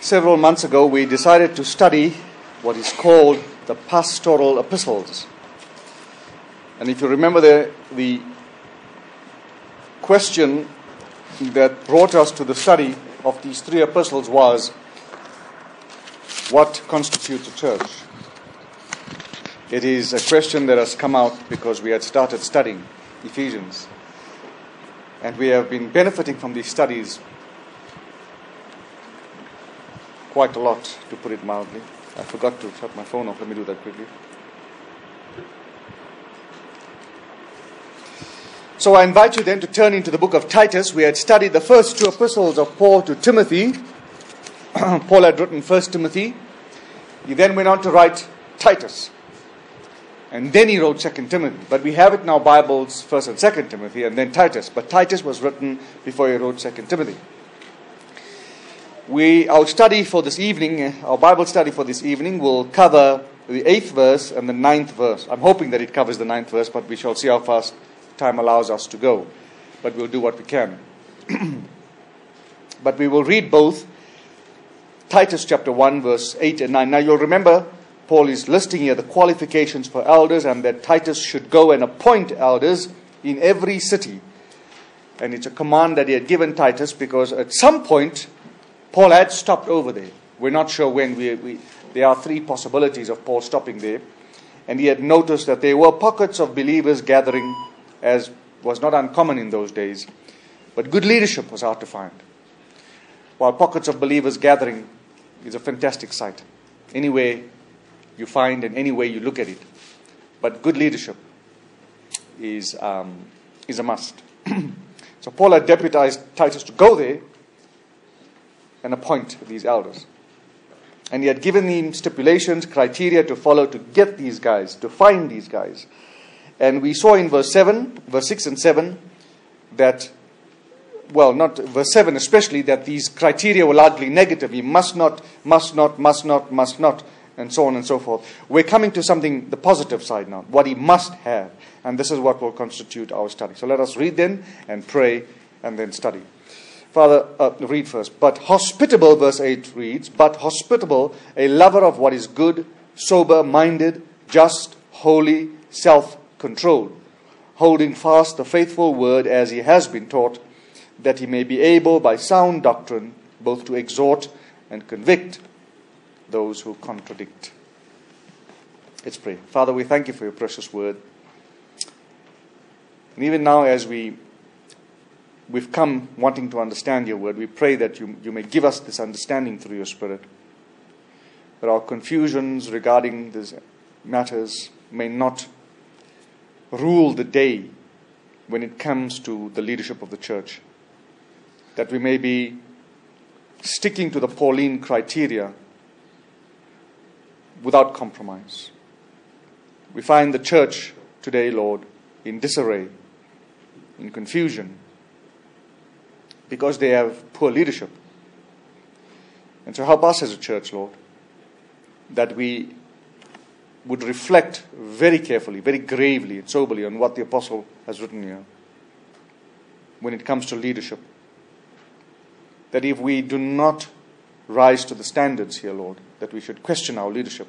Several months ago, we decided to study what is called the pastoral epistles. And if you remember, the question that brought us to the study of these three epistles was, what constitutes a church? It is a question that has come out because we had started studying Ephesians. And we have been benefiting from these studies quite a lot, to put it mildly. I forgot to shut my phone off. Let me do that quickly. So I invite you then to turn into the book of Titus. We had studied the first two epistles of Paul to Timothy. Paul had written 1 Timothy. He then went on to write Titus. And then he wrote 2 Timothy. But we have it in our Bibles, 1 and 2 Timothy, and then Titus. But Titus was written before he wrote 2 Timothy. Our study for this evening, our Bible study for this evening, will cover the 8th verse and the 9th verse. I'm hoping that it covers the 9th verse, but we shall see how fast time allows us to go. But we'll do what we can. But we will read both Titus chapter 1, verse 8 and 9. Now you'll remember, Paul is listing here the qualifications for elders, and that Titus should go and appoint elders in every city. And it's a command that he had given Titus because at some point Paul had stopped over there. We're not sure when. There are three possibilities of Paul stopping there. And he had noticed that there were pockets of believers gathering, as was not uncommon in those days. But good leadership was hard to find. While pockets of believers gathering is a fantastic sight. Anywhere you find and any way you look at it. But good leadership is a must. So Paul had deputized Titus to go there and appoint these elders. And he had given him stipulations, criteria to follow to get these guys, to find these guys. And we saw in verse 6 and 7, that, well, not verse 7 especially, that these criteria were largely negative. He must not, and so on and so forth. We're coming to something, the positive side now, what he must have. And this is what will constitute our study. So let us read then and pray and then study. Father, read first. But hospitable, verse 8 reads, but hospitable, a lover of what is good, sober-minded, just, holy, self-controlled, holding fast the faithful word as he has been taught, that he may be able by sound doctrine both to exhort and convict those who contradict. Let's pray. Father, we thank you for your precious word. And even now as we've come wanting to understand your word, we pray that you may give us this understanding through your Spirit. That our confusions regarding these matters may not rule the day when it comes to the leadership of the church. That we may be sticking to the Pauline criteria without compromise. We find the church today, Lord, in disarray, in confusion, because they have poor leadership. And so help us as a church, Lord, that we would reflect very carefully, very gravely and soberly on what the apostle has written here when it comes to leadership. That if we do not rise to the standards here, Lord, that we should question our leadership.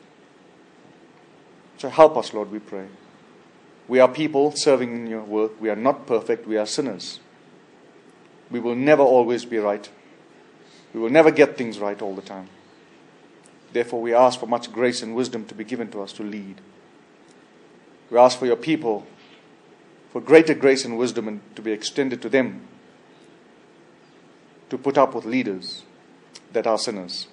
So help us, Lord, we pray. We are people serving in your work. We are not perfect. We are sinners. We will never always be right. We will never get things right all the time. Therefore, we ask for much grace and wisdom to be given to us to lead. We ask for your people, for greater grace and wisdom and to be extended to them, to put up with leaders that are sinners.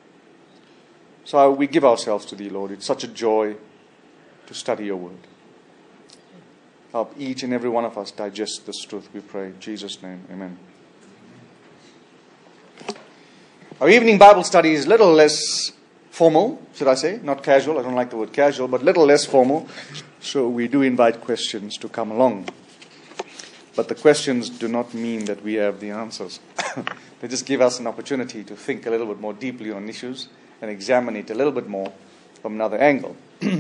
So we give ourselves to thee, Lord. It's such a joy to study your word. Help each and every one of us digest this truth, we pray. In Jesus' name, amen. Our evening Bible study is a little less formal, should I say? Not casual. I don't like the word casual, but a little less formal. So we do invite questions to come along. But the questions do not mean that we have the answers. They just give us an opportunity to think a little bit more deeply on issues and examine it a little bit more from another angle.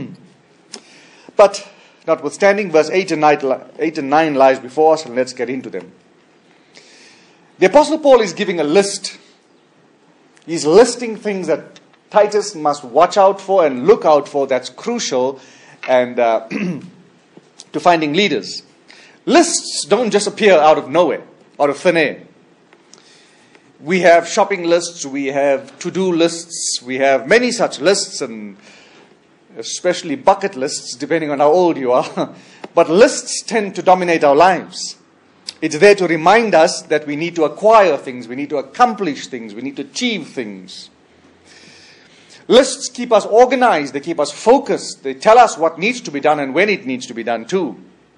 But notwithstanding, verse 8 and 9 lies before us, and let's get into them. The Apostle Paul is giving a list He's listing things that Titus must watch out for and look out for. That's crucial and to finding leaders. Lists don't just appear out of nowhere, out of thin air. We have shopping lists, we have to-do lists, we have many such lists, and especially bucket lists, depending on how old you are. But lists tend to dominate our lives. It's there to remind us that we need to acquire things, we need to accomplish things, we need to achieve things. Lists keep us organized, they keep us focused, they tell us what needs to be done and when it needs to be done too.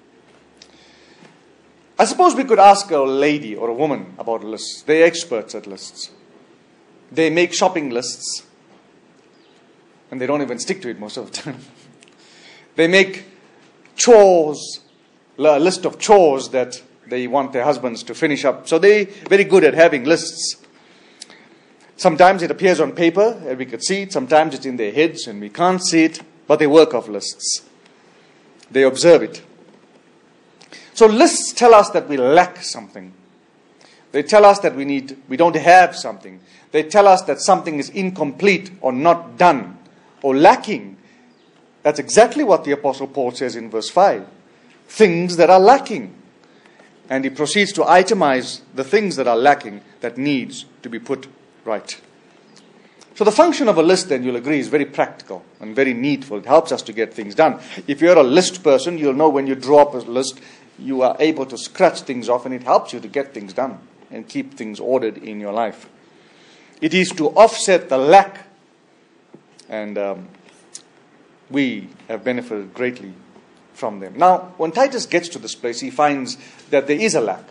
I suppose we could ask a lady or a woman about lists. They're experts at lists. They make shopping lists, and they don't even stick to it most of the time. They make chores, a list of chores that they want their husbands to finish up. So they're very good at having lists. Sometimes it appears on paper and we could see it. Sometimes it's in their heads and we can't see it. But they work off lists. They observe it. So lists tell us that we lack something. They tell us that we don't have something. They tell us that something is incomplete or not done or lacking. That's exactly what the Apostle Paul says in verse 5. Things that are lacking. And he proceeds to itemize the things that are lacking that needs to be put right. So the function of a list, then, you'll agree, is very practical and very needful. It helps us to get things done. If you're a list person, you'll know when you draw up a list, you are able to scratch things off, and it helps you to get things done and keep things ordered in your life. It is to offset the lack, and we have benefited greatly from them. Now, when Titus gets to this place, he finds that there is a lack.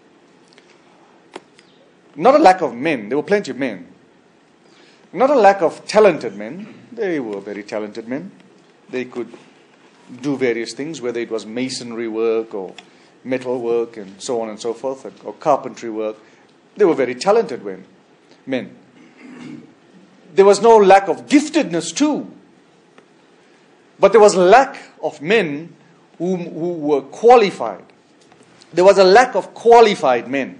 Not a lack of men. There were plenty of men. Not a lack of talented men. They were very talented men. They could do various things, whether it was masonry work or metal work and so on and so forth, or carpentry work. They were very talented men. There was no lack of giftedness too. But there was lack of men who were qualified. There was a lack of qualified men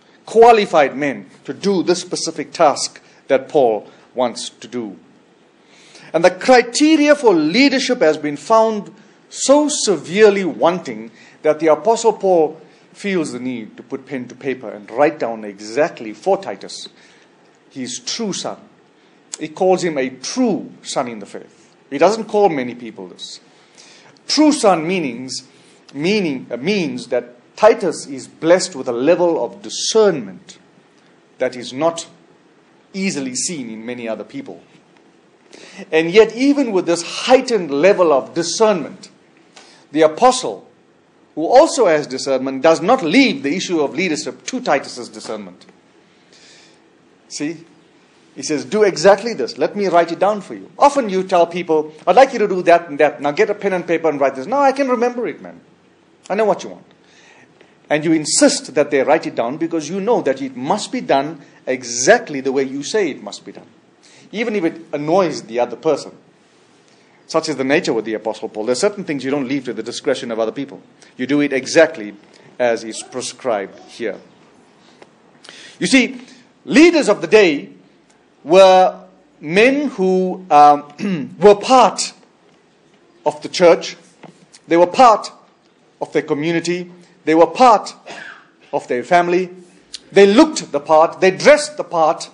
to do this specific task that Paul wants to do. And the criteria for leadership has been found so severely wanting that the Apostle Paul feels the need to put pen to paper and write down exactly for Titus his true son. He calls him a true son in the faith. He doesn't call many people this. True son means that Titus is blessed with a level of discernment that is not easily seen in many other people. And yet, even with this heightened level of discernment, the apostle, who also has discernment, does not leave the issue of leadership to Titus's discernment. See? He says, do exactly this. Let me write it down for you. Often you tell people, I'd like you to do that and that. Now get a pen and paper and write this. No, I can remember it, man. I know what you want. And you insist that they write it down because you know that it must be done exactly the way you say it must be done. Even if it annoys the other person. Such is the nature with the Apostle Paul. There are certain things you don't leave to the discretion of other people. You do it exactly as is prescribed here. You see, leaders of the day were men who were part of the church. They were part of their community. They were part of their family. They looked the part. They dressed the part.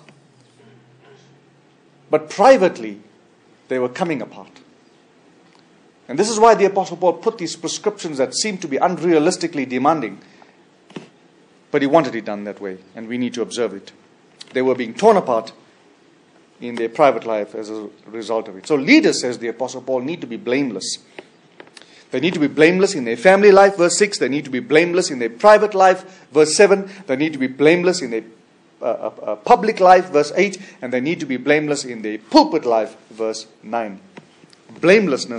But privately, they were coming apart. And this is why the Apostle Paul put these prescriptions that seem to be unrealistically demanding. But he wanted it done that way, and we need to observe it. They were being torn apart in their private life as a result of it. So leaders, says the Apostle Paul, need to be blameless. They need to be blameless in their family life, verse 6. They need to be blameless in their private life, verse 7. They need to be blameless in their public life, verse 8. And they need to be blameless in their pulpit life, verse 9. Blamelessness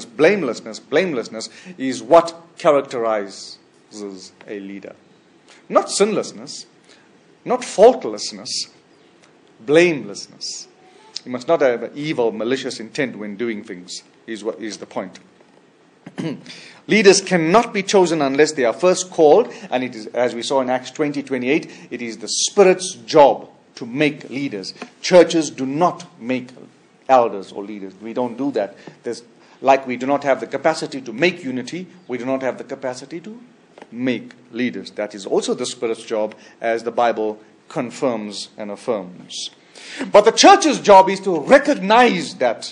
is what characterizes a leader. Not sinlessness, not faultlessness, blamelessness. You must not have an evil, malicious intent when doing things, is what is the point. Leaders cannot be chosen unless they are first called, and it is, as we saw in Acts 20:28, it is the Spirit's job to make leaders. Churches do not make elders or leaders. We don't do that. Like we do not have the capacity to make unity, we do not have the capacity to make leaders. That is also the Spirit's job, as the Bible confirms and affirms. But the church's job is to recognize that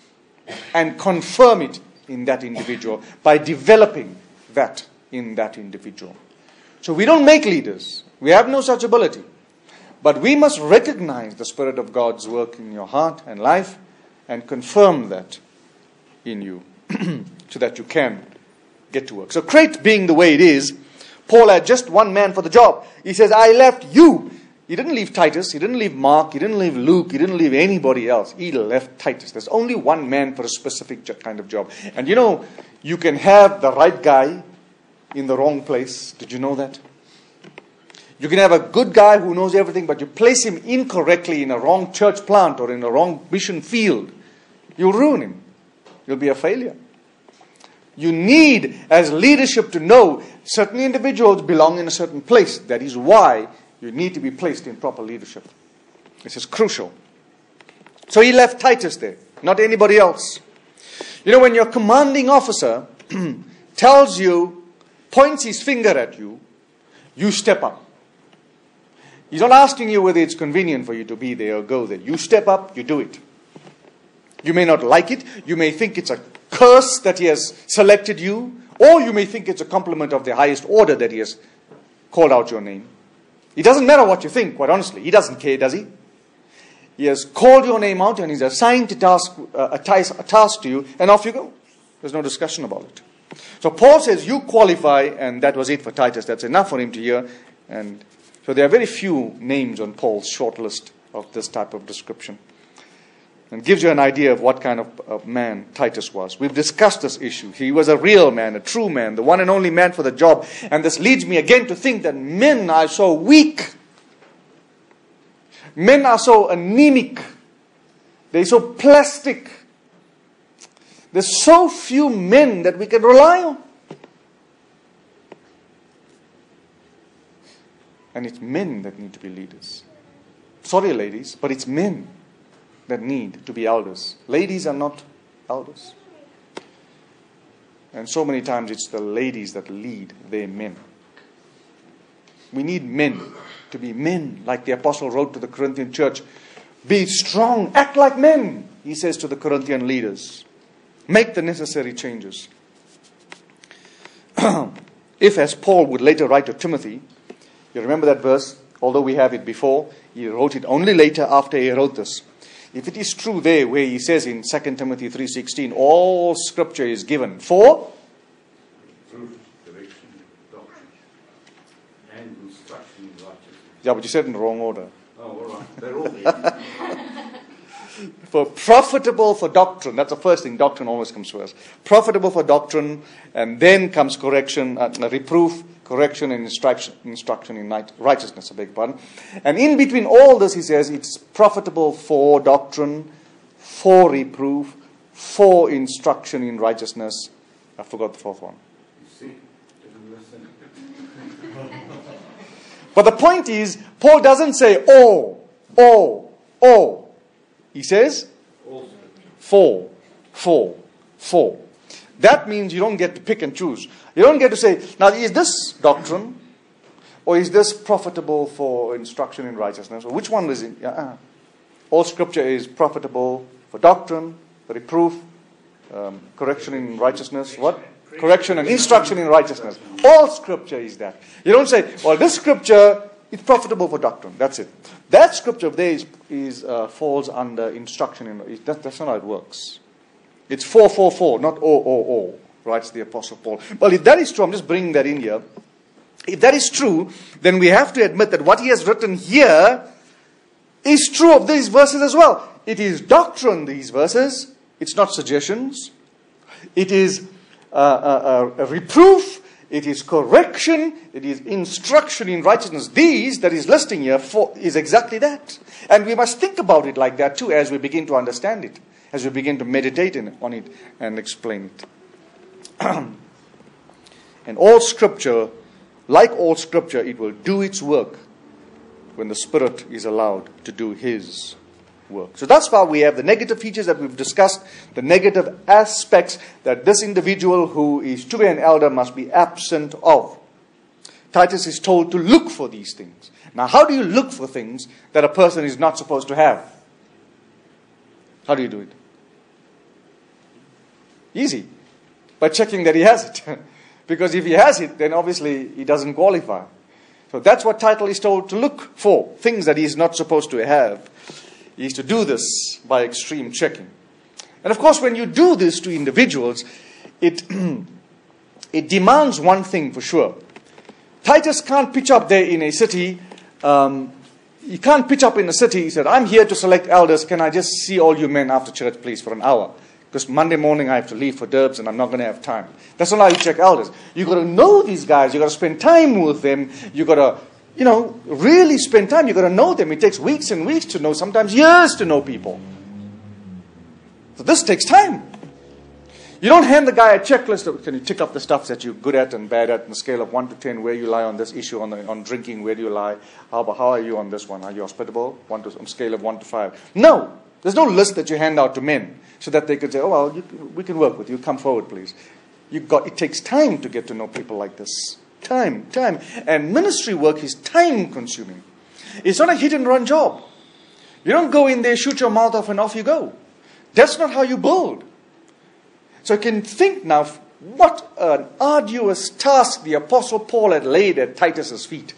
and confirm it in that individual by developing that in that individual. So we don't make leaders. We have no such ability. But we must recognize the Spirit of God's work in your heart and life and confirm that in you so that you can get to work. So Crete being the way it is, Paul had just one man for the job. He says, I left you. He didn't leave Titus. He didn't leave Mark. He didn't leave Luke. He didn't leave anybody else. He left Titus. There's only one man for a specific kind of job. And you know, you can have the right guy in the wrong place. Did you know that? You can have a good guy who knows everything, but you place him incorrectly in a wrong church plant or in a wrong mission field. You'll ruin him. You'll be a failure. You need, as leadership, to know certain individuals belong in a certain place. That is why you need to be placed in proper leadership. This is crucial. So he left Titus there, not anybody else. You know, when your commanding officer tells you, points his finger at you, you step up. He's not asking you whether it's convenient for you to be there or go there. You step up, you do it. You may not like it. You may think it's a curse that he has selected you. Or you may think it's a compliment of the highest order that he has called out your name. It doesn't matter what you think, quite honestly. He doesn't care, does he? He has called your name out and he's assigned a task to you, and off you go. There's no discussion about it. So Paul says, you qualify, and that was it for Titus. That's enough for him to hear. And so there are very few names on Paul's short list of this type of description. And gives you an idea of what kind of man Titus was. We've discussed this issue. He was a real man, a true man, the one and only man for the job. And this leads me again to think that men are so weak. Men are so anemic. They're so plastic. There's so few men that we can rely on. And it's men that need to be leaders. Sorry, ladies, but it's men that need to be elders. Ladies are not elders. And so many times it's the ladies that lead their men. We need men to be men, like the apostle wrote to the Corinthian church. Be strong, act like men, he says to the Corinthian leaders. Make the necessary changes. If, as Paul would later write to Timothy, you remember that verse, although we have it before, he wrote it only later after he wrote this. If it is true there where he says in 2 Timothy 3:16, all scripture is given for truth, direction, doctrine, and instruction in righteousness. Yeah, but you said it in the wrong order. Oh, all right. They're all there. For profitable for doctrine. That's the first thing. Doctrine always comes first. Profitable for doctrine, and then comes correction, reproof, correction, and instruction in righteousness. I beg your pardon. And in between all this, he says, it's profitable for doctrine, for reproof, for instruction in righteousness. I forgot the fourth one. You see, didn't listen. But the point is, Paul doesn't say, oh. He says, All scripture. for. That means you don't get to pick and choose. You don't get to say, now is this doctrine, or is this profitable for instruction in righteousness? Or which one is it? All scripture is profitable for doctrine, for reproof, correction in righteousness. What? Correction and instruction in righteousness. All scripture is that. You don't say, well, this scripture is profitable for doctrine. That's it. That scripture there falls under instruction in. That's not how it works. It's 4, not O, writes the Apostle Paul. Well, if that is true, I'm just bringing that in here. If that is true, then we have to admit that what he has written here is true of these verses as well. It is doctrine, these verses. It's not suggestions. It is a reproof. It is correction. It is instruction in righteousness. These that is listing here is exactly that. And we must think about it like that too as we begin to understand it. As we begin to meditate on it and explain it. And all scripture, like all scripture, it will do its work when the Spirit is allowed to do His work. So thus far we have the negative features that we've discussed, the negative aspects that this individual who is to be an elder must be absent of. Titus is told to look for these things. Now, how do you look for things that a person is not supposed to have? How do you do it? Easy. By checking that he has it. Because if he has it, then obviously he doesn't qualify. So that's what Titus is told to look for. Things that he is not supposed to have. He is to do this by extreme checking. And of course, when you do this to individuals, it demands one thing for sure. Titus can't pitch up there in a city. He can't pitch up in a city. He said, I'm here to select elders. Can I just see all you men after church, please, for an hour? Because Monday morning I have to leave for Derbs and I'm not going to have time. That's not how you check elders. You've got to know these guys. You've got to spend time with them. You've got to, really spend time. You've got to know them. It takes weeks and weeks to know, sometimes years to know people. So this takes time. You don't hand the guy a checklist of, can you tick up the stuff that you're good at and bad at on a scale of 1 to 10, where you lie on this issue, on drinking, where do you lie? How are you on this one? Are you hospitable? On a scale of 1 to 5. No. There's no list that you hand out to men so that they could say, oh, well, we can work with you. Come forward, please. It takes time to get to know people like this. Time. And ministry work is time consuming. It's not a hit and run job. You don't go in there, shoot your mouth off and off you go. That's not how you build. So you can think now what an arduous task the Apostle Paul had laid at Titus's feet.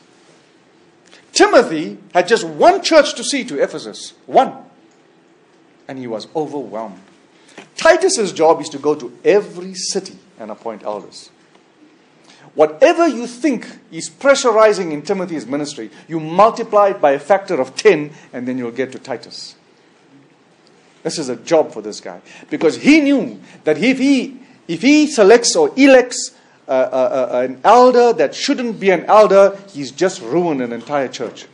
Timothy had just one church to see to Ephesus. One. And he was overwhelmed. Titus's job is to go to every city and appoint elders. Whatever you think is pressurizing in Timothy's ministry, you multiply it by a factor of 10 and then you'll get to Titus. This is a job for this guy. Because he knew that if he selects or elects an elder that shouldn't be an elder, he's just ruined an entire church.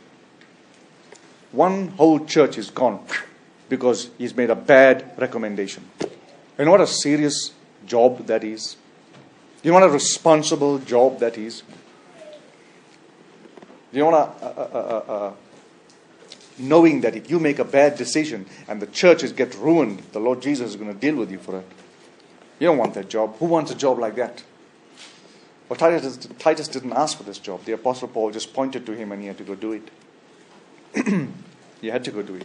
One whole church is gone because he's made a bad recommendation. You know what a serious job that is? You know what a responsible job that is? You know what knowing that if you make a bad decision and the churches get ruined, the Lord Jesus is going to deal with you for it. You don't want that job. Who wants a job like that? Well, Titus didn't ask for this job. The Apostle Paul just pointed to him and he had to go do it. He had to go do it.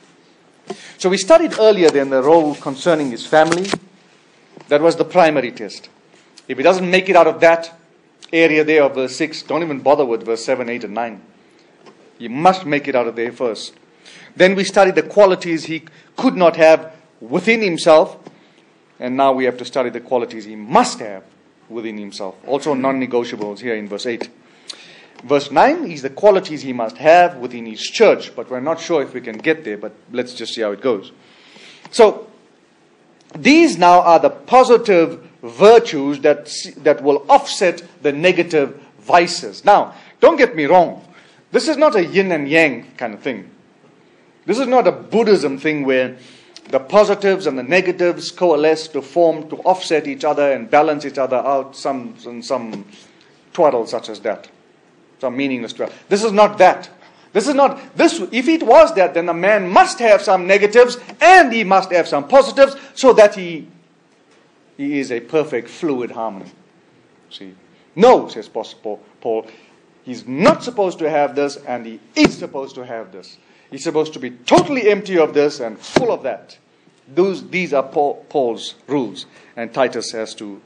So we studied earlier then the role concerning his family. That was the primary test. If he doesn't make it out of that area there of verse 6, don't even bother with verse 7, 8 and 9. You must make it out of there first. Then we studied the qualities he could not have within himself. And now we have to study the qualities he must have within himself. Also non-negotiables here in verse 8. Verse 9 is the qualities he must have within his church. But we're not sure if we can get there. But let's just see how it goes. So, these now are the positive virtues that will offset the negative vices. Now, don't get me wrong. This is not a yin and yang kind of thing. This is not a Buddhism thing where the positives and the negatives coalesce to offset each other and balance each other out, some twaddle such as that. Some meaningless twaddle. This is not that. This is not this. If it was that, then a man must have some negatives and he must have some positives so that he is a perfect fluid harmony. See? No, says Apostle Paul. He's not supposed to have this and he is supposed to have this. He's supposed to be totally empty of this and full of that. These are Paul's rules. And Titus has to...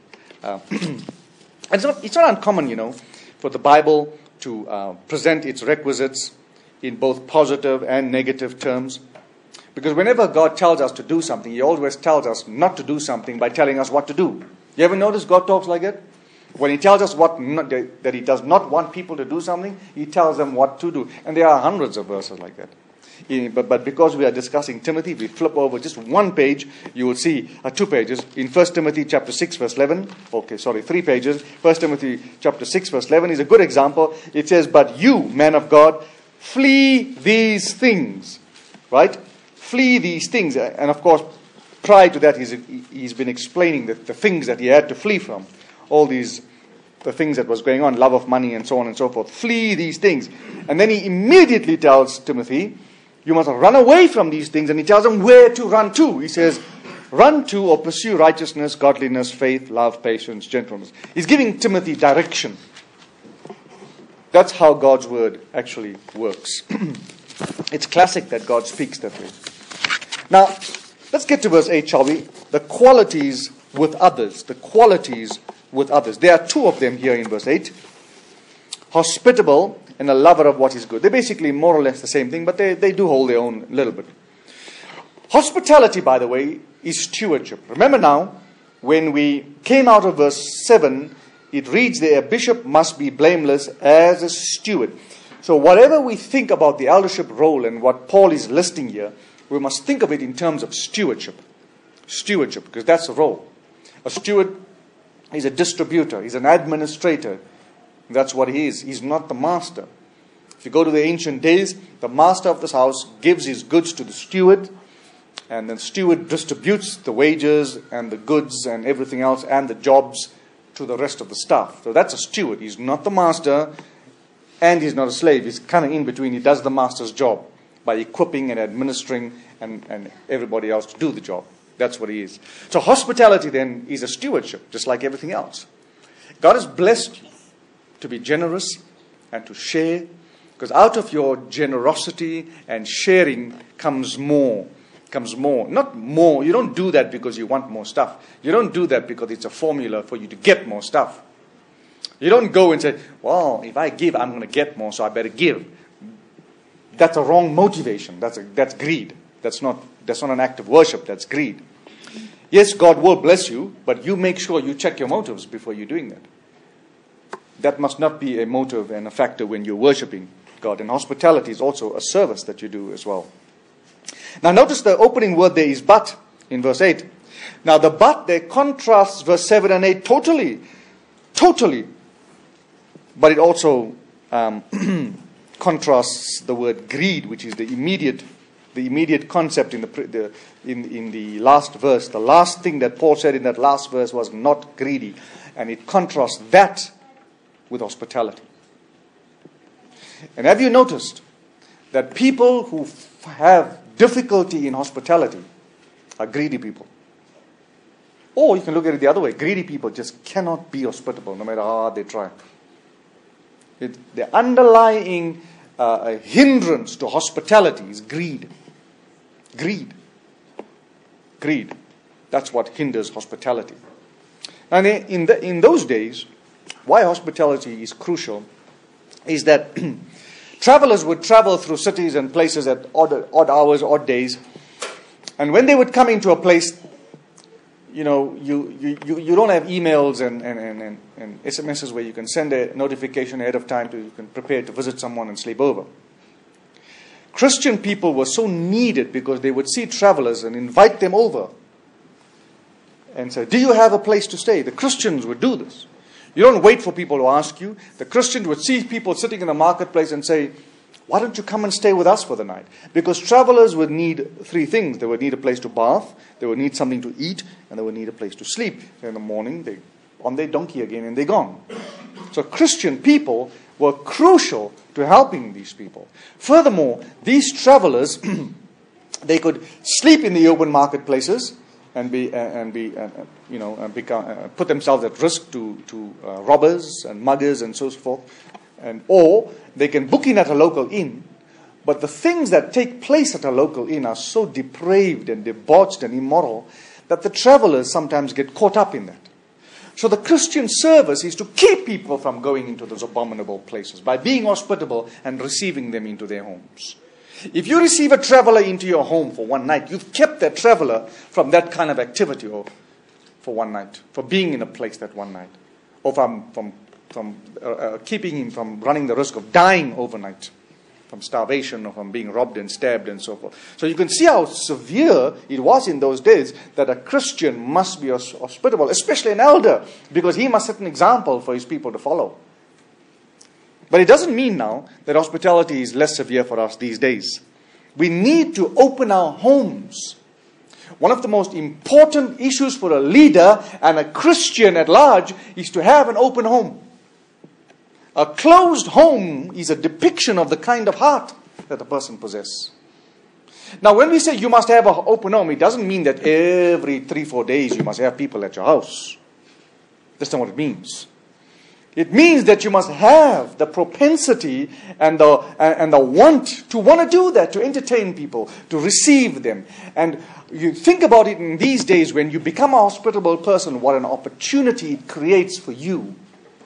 it's not uncommon, for the Bible to present its requisites in both positive and negative terms. Because whenever God tells us to do something, He always tells us not to do something by telling us what to do. You ever notice God talks like that? When He tells us that He does not want people to do something, He tells them what to do. And there are hundreds of verses like that. But because we are discussing Timothy, if we flip over just one page, you will see 2 pages. In 1 Timothy chapter 6 verse 11, 3 pages. 1 Timothy chapter 6 verse 11 is a good example. It says, but you, man of God, flee these things. Right? Flee these things. And of course, prior to that, he's been explaining the things that he had to flee from. All these the things that was going on, love of money and so on and so forth. Flee these things. And then he immediately tells Timothy, you must run away from these things. And he tells him where to run to. He says, run to or pursue righteousness, godliness, faith, love, patience, gentleness. He's giving Timothy direction. That's how God's word actually works. It's classic that God speaks that way. Now, let's get to verse 8, shall we? The qualities with others. The qualities with others. There are two of them here in verse 8. Hospitable and a lover of what is good. They're basically more or less the same thing, but they do hold their own a little bit. Hospitality, by the way, is stewardship. Remember now, when we came out of verse 7, it reads there, a bishop must be blameless as a steward. So whatever we think about the eldership role and what Paul is listing here, we must think of it in terms of stewardship. Stewardship, because that's the role. A steward is a distributor. He's an administrator. That's what he is. He's not the master. If you go to the ancient days, the master of this house gives his goods to the steward, and the steward distributes the wages and the goods and everything else and the jobs to the rest of the staff. So that's a steward. He's not the master and he's not a slave. He's kind of in between. He does the master's job by equipping and administering and everybody else to do the job. That's what he is. So hospitality then is a stewardship, just like everything else. God has blessed you to be generous and to share, because out of your generosity and sharing comes more. Not more. You don't do that because you want more stuff. You don't do that because it's a formula for you to get more stuff. You don't go and say, well, if I give, I'm going to get more, so I better give. That's a wrong motivation. That's greed. That's not an act of worship. That's greed. Yes, God will bless you, but you make sure you check your motives before you're doing that. That must not be a motive and a factor when you're worshiping God. And hospitality is also a service that you do as well. Now notice the opening word there is but in verse 8. Now the but there contrasts verse 7 and 8 totally. But it also contrasts the word greed, which is the immediate concept in the last verse. The last thing that Paul said in that last verse was not greedy. And it contrasts that with hospitality. And have you noticed that people who have difficulty in hospitality are greedy people? Or you can look at it the other way. Greedy people just cannot be hospitable no matter how hard they try. The underlying hindrance to hospitality is greed. Greed. That's what hinders hospitality. And in those days, why hospitality is crucial is that travelers would travel through cities and places at odd hours, odd days. And when they would come into a place, you don't have emails and SMSs where you can send a notification ahead of time you can prepare to visit someone and sleep over. Christian people were so needed because they would see travelers and invite them over and say, do you have a place to stay? The Christians would do this. You don't wait for people to ask you. The Christians would see people sitting in the marketplace and say, why don't you come and stay with us for the night? Because travelers would need three things. They would need a place to bath, they would need something to eat, and they would need a place to sleep. In the morning, they're on their donkey again and they're gone. So Christian people were crucial to helping these people. Furthermore, these travelers, they could sleep in the open marketplaces and put themselves at risk to robbers and muggers and so forth, or they can book in at a local inn. But the things that take place at a local inn are so depraved and debauched and immoral that the travelers sometimes get caught up in that. So the Christian service is to keep people from going into those abominable places by being hospitable and receiving them into their homes. If you receive a traveler into your home for one night, you've kept that traveler from that kind of activity or for one night, for being in a place that one night, or from keeping him from running the risk of dying overnight, from starvation or from being robbed and stabbed and so forth. So you can see how severe it was in those days that a Christian must be hospitable, especially an elder, because he must set an example for his people to follow. But it doesn't mean now that hospitality is less severe for us these days. We need to open our homes. One of the most important issues for a leader and a Christian at large is to have an open home. A closed home is a depiction of the kind of heart that a person possesses. Now, when we say you must have an open home, it doesn't mean that every 3-4 days you must have people at your house. That's not what it means. It means that you must have the propensity and the want to do that, to entertain people, to receive them. And you think about it in these days when you become a hospitable person, what an opportunity it creates for you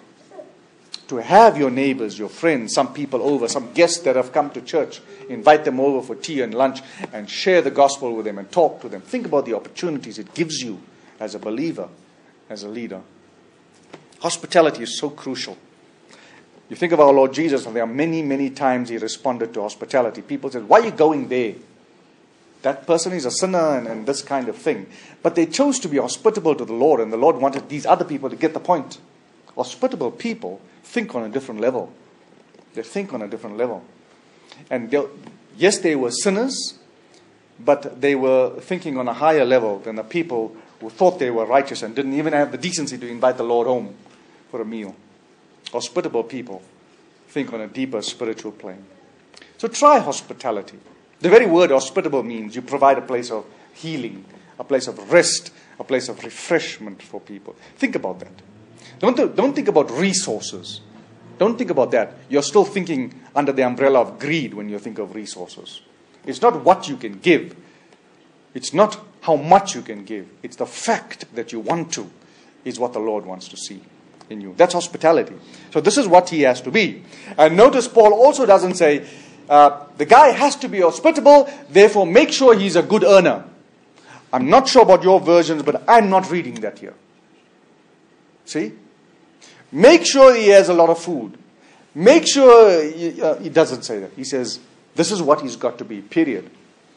to have your neighbors, your friends, some people over, some guests that have come to church, invite them over for tea and lunch and share the gospel with them and talk to them. Think about the opportunities it gives you as a believer, as a leader. Hospitality is so crucial. You think of our Lord Jesus, and there are many, many times He responded to hospitality. People said, why are you going there? That person is a sinner and this kind of thing. But they chose to be hospitable to the Lord, and the Lord wanted these other people to get the point. Hospitable people think on a different level. They think on a different level. And yes, they were sinners, but they were thinking on a higher level than the people who thought they were righteous and didn't even have the decency to invite the Lord home for a meal. Hospitable people think on a deeper spiritual plane. So try hospitality. The very word hospitable means you provide a place of healing, a place of rest, a place of refreshment for people. Think about that. Don't think about resources. Don't think about that. You're still thinking under the umbrella of greed when you think of resources. It's not what you can give. It's not how much you can give. It's the fact that you want to is what the Lord wants to see in you. That's hospitality. So this is what He has to be. And notice Paul also doesn't say, the guy has to be hospitable, therefore make sure he's a good earner. I'm not sure about your versions, but I'm not reading that here. See? Make sure he has a lot of food. Make sure he doesn't say that. He says, this is what he's got to be, period.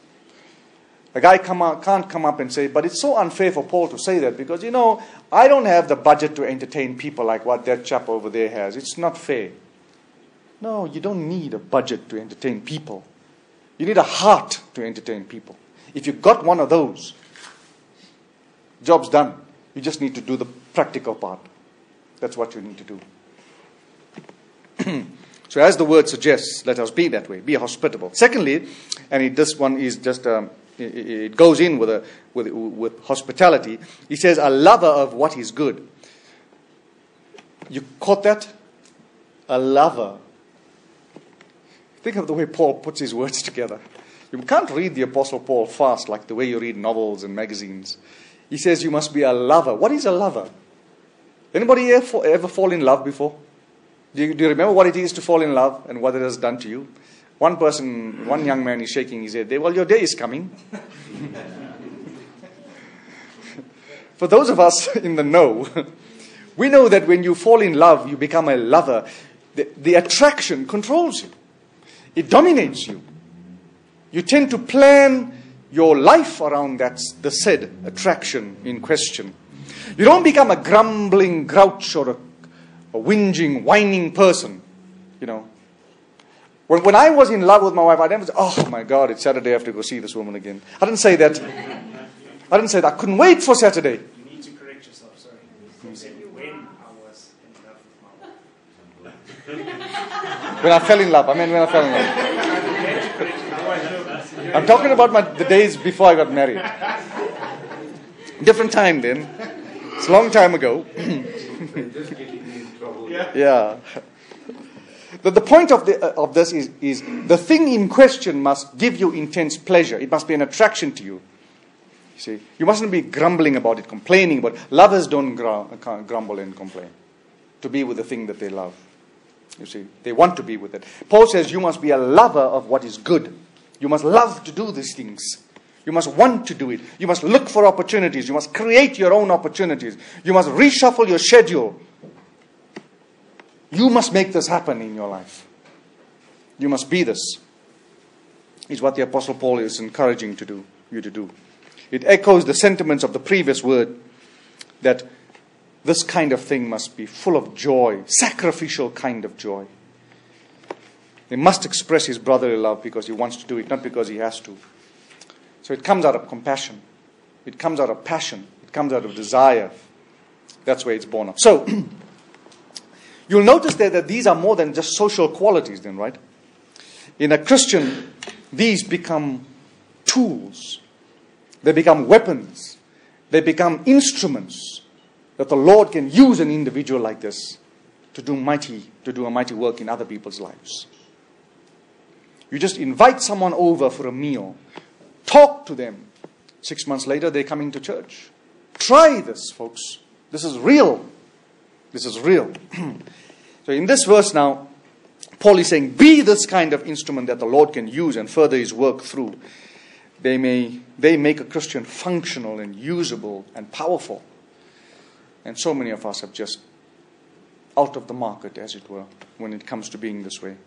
A guy can't come up and say, but it's so unfair for Paul to say that because, I don't have the budget to entertain people like what that chap over there has. It's not fair. No, you don't need a budget to entertain people. You need a heart to entertain people. If you've got one of those, job's done. You just need to do the practical part. That's what you need to do. So as the word suggests, let us be that way. Be hospitable. Secondly, and this one is just... it goes in with hospitality. He says, a lover of what is good. You caught that? A lover. Think of the way Paul puts his words together. You can't read the Apostle Paul fast like the way you read novels and magazines. He says you must be a lover. What is a lover? Anybody ever fall in love before? Do you remember what it is to fall in love and what it has done to you? One young man is shaking his head there. Well, your day is coming. For those of us in the know, we know that when you fall in love, you become a lover. The attraction controls you. It dominates you. You tend to plan your life around the said attraction in question. You don't become a grumbling grouch or a whinging, whining person, When I was in love with my wife, I never said, oh my God, it's Saturday, I have to go see this woman again. I didn't say that. I couldn't wait for Saturday. You need to correct yourself, sorry. You said when I was in love with my wife. When I fell in love. I mean when I fell in love. I'm talking about the days before I got married. Different time then. It's a long time ago. Just getting in trouble. Yeah. The point of this is the thing in question must give you intense pleasure. It must be an attraction to you. You see, you mustn't be grumbling about it, complaining about it. Lovers don't grumble and complain. To be with the thing that they love. You see, they want to be with it. Paul says you must be a lover of what is good. You must love to do these things. You must want to do it. You must look for opportunities. You must create your own opportunities. You must reshuffle your schedule. You must make this happen in your life. You must be this. Is what the Apostle Paul is encouraging you to do. It echoes the sentiments of the previous word that this kind of thing must be full of joy, sacrificial kind of joy. He must express his brotherly love because he wants to do it, not because he has to. So it comes out of compassion. It comes out of passion. It comes out of desire. That's where it's born of. So, You'll notice there that these are more than just social qualities then, right? In a Christian, these become tools. They become weapons. They become instruments that the Lord can use an individual like this to do a mighty work in other people's lives. You just invite someone over for a meal. Talk to them. 6 months later, they're coming to church. Try this, folks. This is real. This is real. So in this verse now, Paul is saying, be this kind of instrument that the Lord can use and further His work through. They make a Christian functional and usable and powerful. And so many of us are just out of the market, as it were, when it comes to being this way.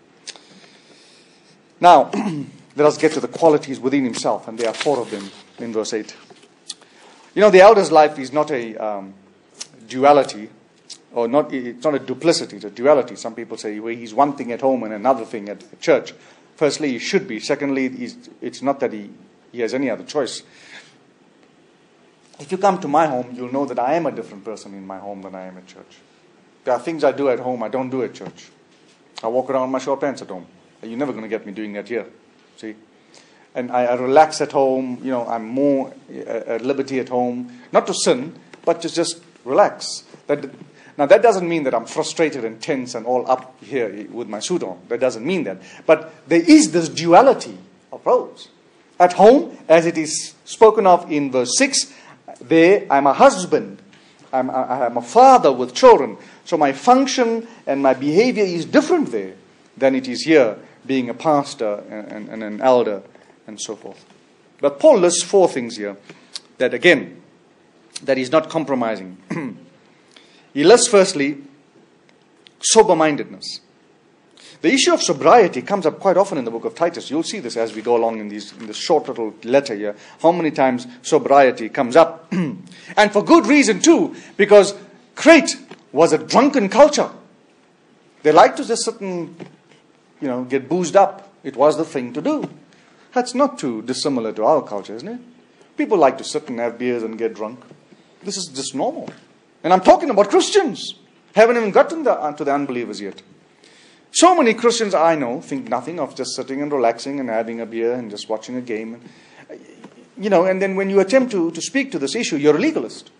Now, let us get to the qualities within himself, and there are 4 of them in verse 8. You know, the elder's life is not a duality, or it's not a duplicity, it's a duality. Some people say he's one thing at home and another thing at church. Firstly, he should be. Secondly, it's not that he has any other choice. If you come to my home, you'll know that I am a different person in my home than I am at church. There are things I do at home I don't do at church. I walk around in my short pants at home. You're never going to get me doing that here. See? And I relax at home. You know, I'm more at liberty at home. Not to sin, but to just relax. Now, that doesn't mean that I'm frustrated and tense and all up here with my suit on. That doesn't mean that. But there is this duality of roles. At home, as it is spoken of in verse 6, there I'm a husband. I'm a father with children. So my function and my behavior is different there than it is here, being a pastor and an elder and so forth. But Paul lists 4 things here that, again, that he's not compromising. He lists, firstly, sober-mindedness. The issue of sobriety comes up quite often in the book of Titus. You'll see this as we go along in this short little letter here, how many times sobriety comes up. And for good reason too, because Crete was a drunken culture. They liked to just sit and, get boozed up. It was the thing to do. That's not too dissimilar to our culture, isn't it? People like to sit and have beers and get drunk. This is just normal. And I'm talking about Christians. Haven't even gotten to the unbelievers yet. So many Christians I know think nothing of just sitting and relaxing and having a beer and just watching a game. And then when you attempt to speak to this issue, you're a legalist.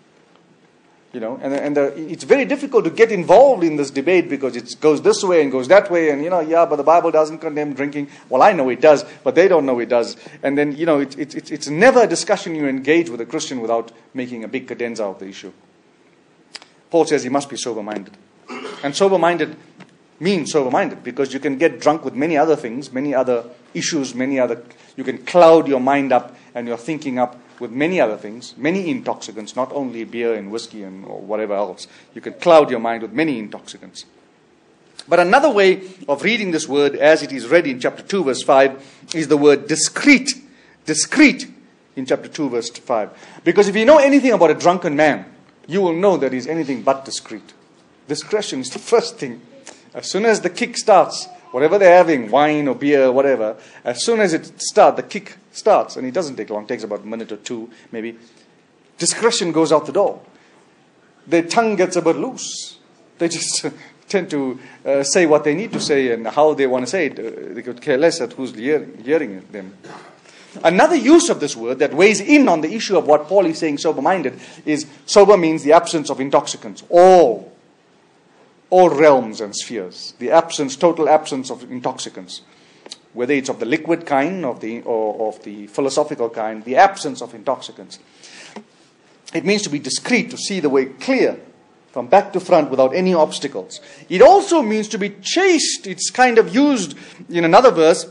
It's very difficult to get involved in this debate because it goes this way and goes that way. And, but the Bible doesn't condemn drinking. Well, I know it does, but they don't know it does. And then, it's never a discussion you engage with a Christian without making a big cadenza of the issue. Paul says he must be sober-minded. And sober-minded means sober-minded because you can get drunk with many other things, many other issues, you can cloud your mind up and your thinking up with many other things, many intoxicants, not only beer and whiskey or whatever else. You can cloud your mind with many intoxicants. But another way of reading this word as it is read in chapter 2 verse 5 is the word discreet. Discreet in chapter 2 verse 5. Because if you know anything about a drunken man, you will know that he's anything but discreet. Discretion is the first thing. As soon as the kick starts, whatever they're having, wine or beer, whatever, as soon as it starts, the kick starts, and it doesn't take long, it takes about a minute or 2, maybe. Discretion goes out the door. Their tongue gets a bit loose. They just tend to say what they need to say and how they want to say it. They could care less at who's hearing them. Another use of this word that weighs in on the issue of what Paul is saying sober-minded is sober means the absence of intoxicants. All realms and spheres. The total absence of intoxicants. Whether it's of the liquid kind or of the philosophical kind, the absence of intoxicants. It means to be discreet, to see the way clear, from back to front without any obstacles. It also means to be chaste. It's kind of used in another verse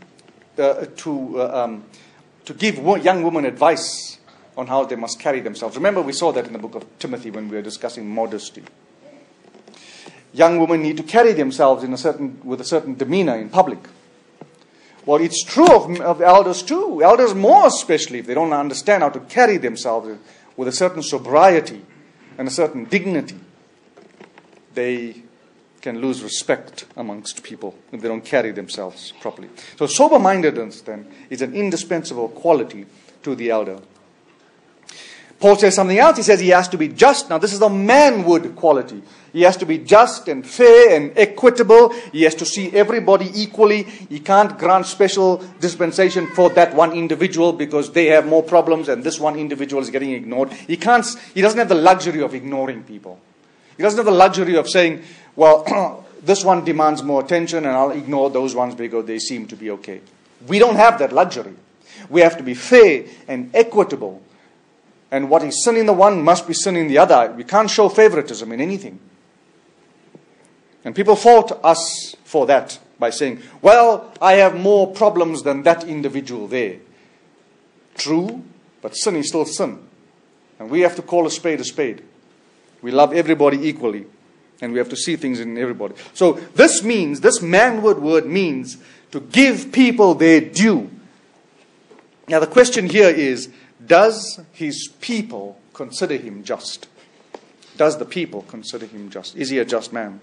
to give young women advice on how they must carry themselves. Remember, we saw that in the book of Timothy when we were discussing modesty. Young women need to carry themselves with a certain demeanor in public. Well, it's true of elders too. Elders more especially, if they don't understand how to carry themselves with a certain sobriety and a certain dignity, they can lose respect amongst people if they don't carry themselves properly. So sober-mindedness then is an indispensable quality to the elder. Paul says something else. He says he has to be just. Now, this is a manwood quality. He has to be just and fair and equitable. He has to see everybody equally. He can't grant special dispensation for that one individual because they have more problems and this one individual is getting ignored. He doesn't have the luxury of ignoring people. He doesn't have the luxury of saying, well, this one demands more attention and I'll ignore those ones because they seem to be okay. We don't have that luxury. We have to be fair and equitable. And what is sin in the one must be sin in the other. We can't show favoritism in anything. And people fault us for that by saying, well, I have more problems than that individual there. True, but sin is still sin. And we have to call a spade a spade. We love everybody equally. And we have to see things in everybody. So this manword word means to give people their due. Now the question here is, does his people consider him just? Does the people consider him just? Is he a just man?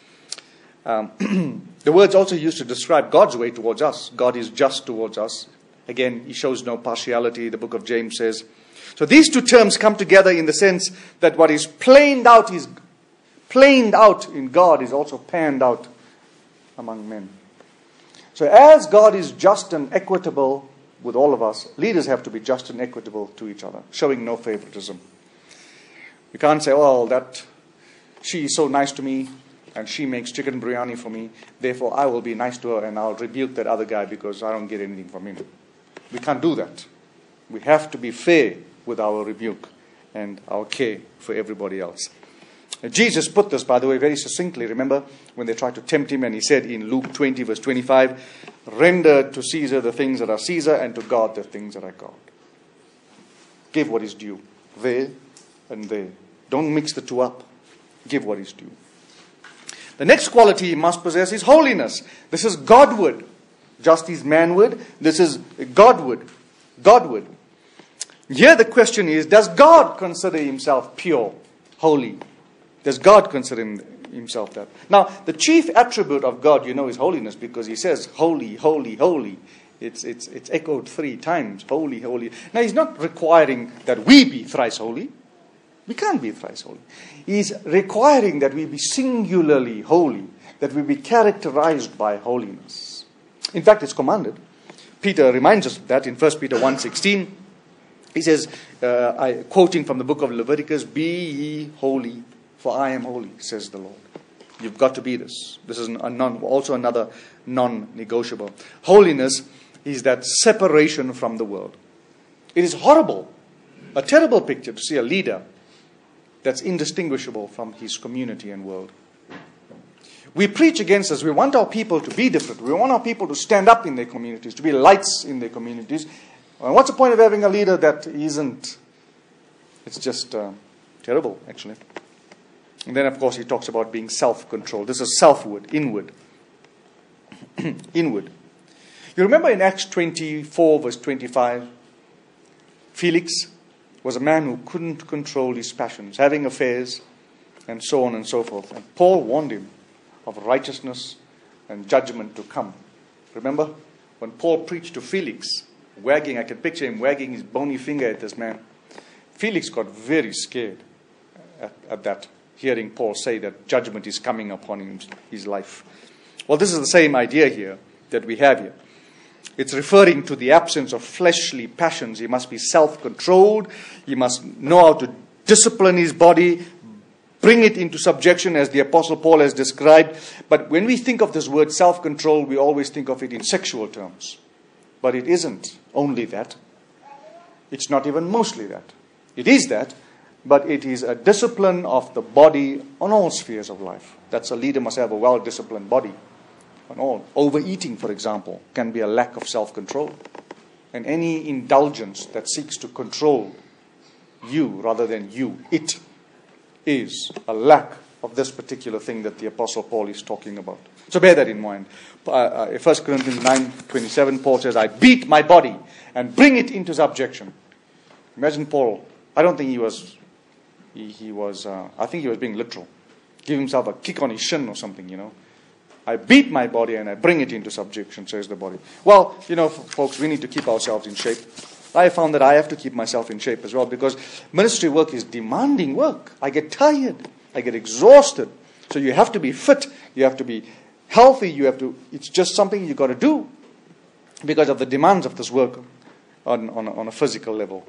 The word's also used to describe God's way towards us. God is just towards us. Again, he shows no partiality, the book of James says. So these two terms come together in the sense that what is planed out in God is also panned out among men. So as God is just and equitable with all of us, leaders have to be just and equitable to each other, showing no favoritism. We can't say, oh, she is so nice to me and she makes chicken biryani for me, therefore I will be nice to her and I'll rebuke that other guy because I don't get anything from him. We can't do that. We have to be fair with our rebuke and our care for everybody else. Jesus put this, by the way, very succinctly. Remember when they tried to tempt him and he said in Luke 20 verse 25, render to Caesar the things that are Caesar and to God the things that are God. Give what is due. There and there. Don't mix the two up. Give what is due. The next quality he must possess is holiness. This is Godward. Just is manward. This is Godward. Godward. Here the question is, does God consider himself pure, holy? Does God consider himself that? Now, the chief attribute of God, is holiness, because he says, holy, holy, holy. It's echoed 3 times, holy, holy. Now, he's not requiring that we be thrice holy. We can't be thrice holy. He's requiring that we be singularly holy, that we be characterized by holiness. In fact, it's commanded. Peter reminds us of that in 1 Peter 1:16. He says, quoting from the book of Leviticus, be ye holy, for I am holy, says the Lord. You've got to be this. This is also another non-negotiable. Holiness is that separation from the world. It is horrible, a terrible picture to see a leader that's indistinguishable from his community and world. We preach against this. We want our people to be different. We want our people to stand up in their communities, to be lights in their communities. And what's the point of having a leader that isn't? It's just terrible, actually. And then, of course, he talks about being self-controlled. This is selfward, inward. Inward. You remember in Acts 24, verse 25, Felix was a man who couldn't control his passions, having affairs, and so on and so forth. And Paul warned him of righteousness and judgment to come. Remember? When Paul preached to Felix, I can picture him wagging his bony finger at this man. Felix got very scared at that, hearing Paul say that judgment is coming upon his life. Well, this is the same idea here that we have here. It's referring to the absence of fleshly passions. He must be self-controlled. He must know how to discipline his body, bring it into subjection, as the Apostle Paul has described. But when we think of this word self-control, we always think of it in sexual terms. But it isn't only that. It's not even mostly that. It is that, but it is a discipline of the body on all spheres of life. That's a leader must have a well-disciplined body. On all. Overeating, for example, can be a lack of self-control. And any indulgence that seeks to control you rather than it is a lack of this particular thing that the Apostle Paul is talking about. So bear that in mind. 1 Corinthians 9:27, Paul says, I beat my body and bring it into subjection. Imagine Paul. I don't think he was, I think he was being literal. Give himself a kick on his shin or something, I beat my body and I bring it into subjection, says the body. Well, folks, we need to keep ourselves in shape. I found that I have to keep myself in shape as well, because ministry work is demanding work. I get tired. I get exhausted. So you have to be fit. You have to be healthy. It's just something you've got to do because of the demands of this work on a physical level.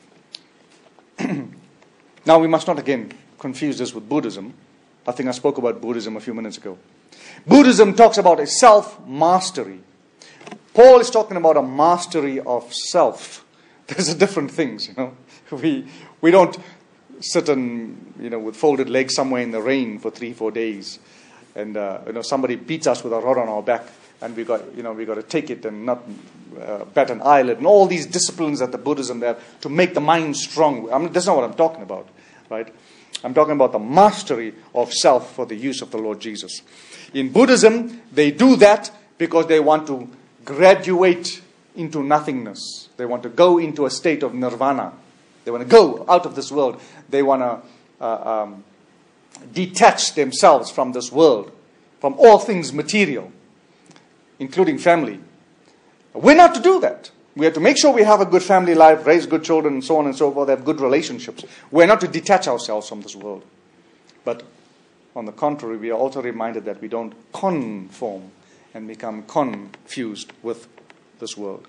Now, we must not again confuse this with Buddhism. I think I spoke about Buddhism a few minutes ago. Buddhism talks about a self-mastery. Paul is talking about a mastery of self. There's different things, We don't sit with folded legs somewhere in the rain for 3-4 days, and somebody beats us with a rod on our back, and we got to take it and not bat an eyelid, and all these disciplines that the Buddhism there to make the mind strong. That's not what I'm talking about, right? I'm talking about the mastery of self for the use of the Lord Jesus. In Buddhism, they do that because they want to graduate into nothingness. They want to go into a state of nirvana. They want to go out of this world. They want to detach themselves from this world, from all things material, including family. We're not to do that. We have to make sure we have a good family life, raise good children, and so on and so forth, have good relationships. We're not to detach ourselves from this world. But on the contrary, we are also reminded that we don't conform and become confused with this world.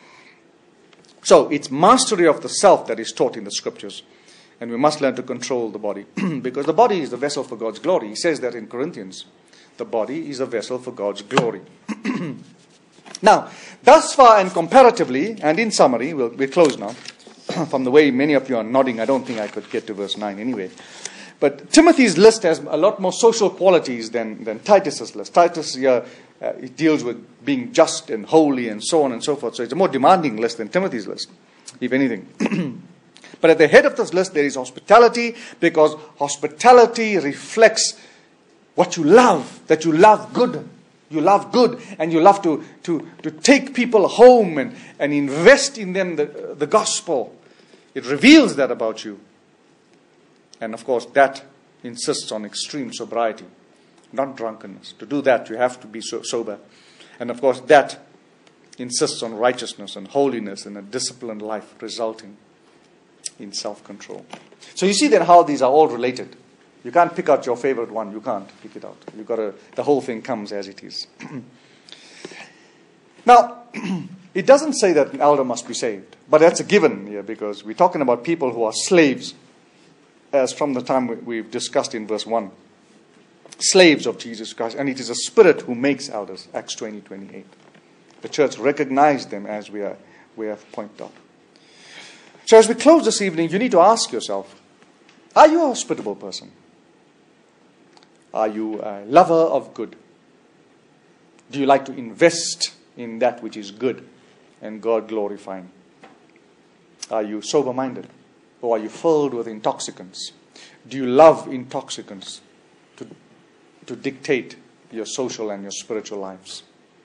So it's mastery of the self that is taught in the scriptures. And we must learn to control the body. Because the body is the vessel for God's glory. He says that in Corinthians. The body is a vessel for God's glory. Now, thus far and comparatively, and in summary, we're close now. From the way many of you are nodding, I don't think I could get to verse 9 anyway. But Timothy's list has a lot more social qualities than Titus's list. Titus it deals with being just and holy and so on and so forth. So it's a more demanding list than Timothy's list, if anything. But at the head of this list there is hospitality, because hospitality reflects what you love, that you love good. You love good, and you love to take people home and invest in them the gospel. It reveals that about you. And of course, that insists on extreme sobriety, not drunkenness. To do that, you have to be sober. And of course, that insists on righteousness and holiness and a disciplined life, resulting in self-control. So you see then how these are all related. You can't pick out your favorite one. You can't pick it out. The whole thing comes as it is. Now, it doesn't say that an elder must be saved. But that's a given here, because we're talking about people who are slaves, as from the time we've discussed in verse 1. Slaves of Jesus Christ. And it is a spirit who makes elders. Acts 20:28. The church recognized them, as we have pointed out. So as we close this evening, you need to ask yourself, are you a hospitable person? Are you a lover of good? Do you like to invest in that which is good and God glorifying? Are you sober-minded? Or are you filled with intoxicants? Do you love intoxicants to dictate your social and your spiritual lives?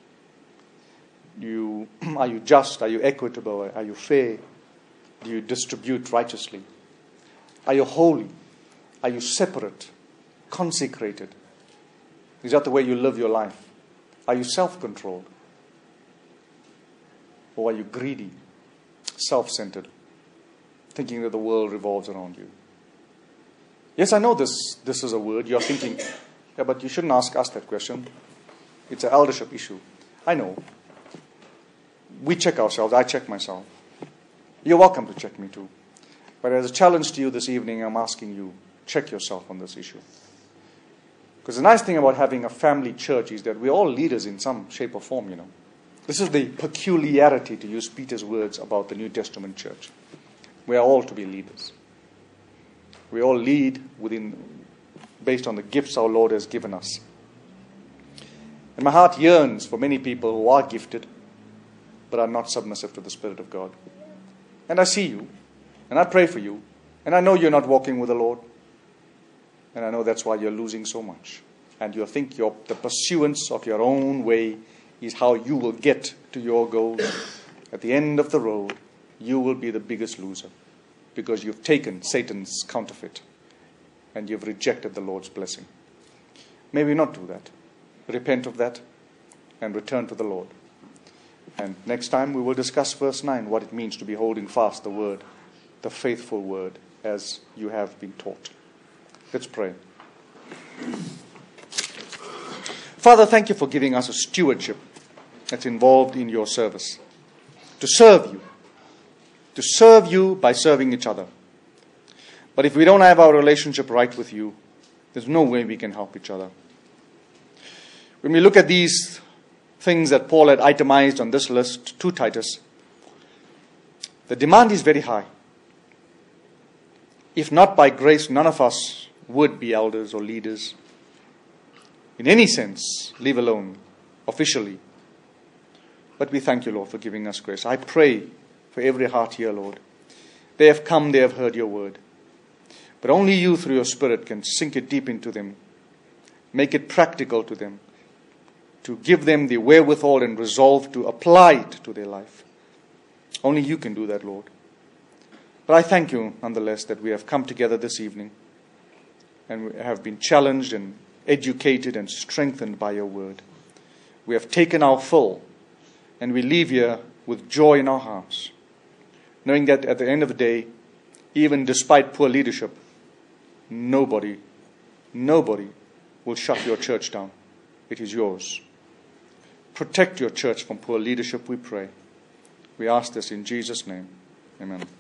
Are you just? Are you equitable? Are you fair? Do you distribute righteously? Are you holy? Are you separate? Consecrated? Is that the way you live your life? Are you self-controlled? Or are you greedy, self-centered, thinking that the world revolves around you? Yes, I know this is a word. You're thinking, yeah, but you shouldn't ask us that question. It's an eldership issue. I know. We check ourselves. I check myself. You're welcome to check me too. But as a challenge to you this evening, I'm asking you, check yourself on this issue. Because the nice thing about having a family church is that we're all leaders in some shape or form, This is the peculiarity, to use Peter's words, about the New Testament church. We are all to be leaders. We all lead based on the gifts our Lord has given us. And my heart yearns for many people who are gifted, but are not submissive to the Spirit of God. And I see you, and I pray for you, and I know you're not walking with the Lord. And I know that's why you're losing so much. And you think the pursuance of your own way is how you will get to your goals. At the end of the road, you will be the biggest loser, because you've taken Satan's counterfeit and you've rejected the Lord's blessing. May we not do that. Repent of that and return to the Lord. And next time we will discuss verse 9, what it means to be holding fast the word, the faithful word, as you have been taught. Let's pray. Father, thank you for giving us a stewardship that's involved in your service. To serve you. To serve you by serving each other. But if we don't have our relationship right with you, there's no way we can help each other. When we look at these things that Paul had itemized on this list to Titus, the demand is very high. If not by grace, none of us would be elders or leaders in any sense, leave alone officially. But we thank you, Lord, for giving us grace. I pray for every heart here, Lord. They have come, they have heard your word. But only you, through your Spirit, can sink it deep into them, make it practical to them, to give them the wherewithal and resolve to apply it to their life. Only you can do that, Lord. But I thank you, nonetheless, that we have come together this evening and we have been challenged and educated and strengthened by your word. We have taken our fill, and we leave here with joy in our hearts, knowing that at the end of the day, even despite poor leadership, nobody will shut your church down. It is yours. Protect your church from poor leadership, we pray. We ask this in Jesus' name. Amen.